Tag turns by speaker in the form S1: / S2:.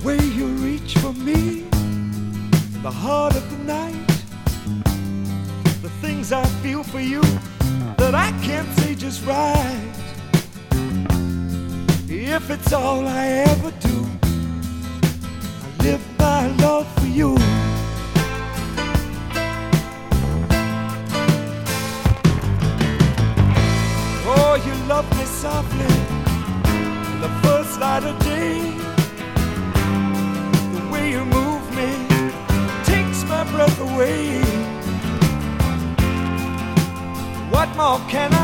S1: way you reach for me, the heart of the night, the things I feel for you that I can't say just right. If it's all I ever do, I live my love for you. Oh, you love me softly, the first light of day. The way you move me takes my breath away. What more can I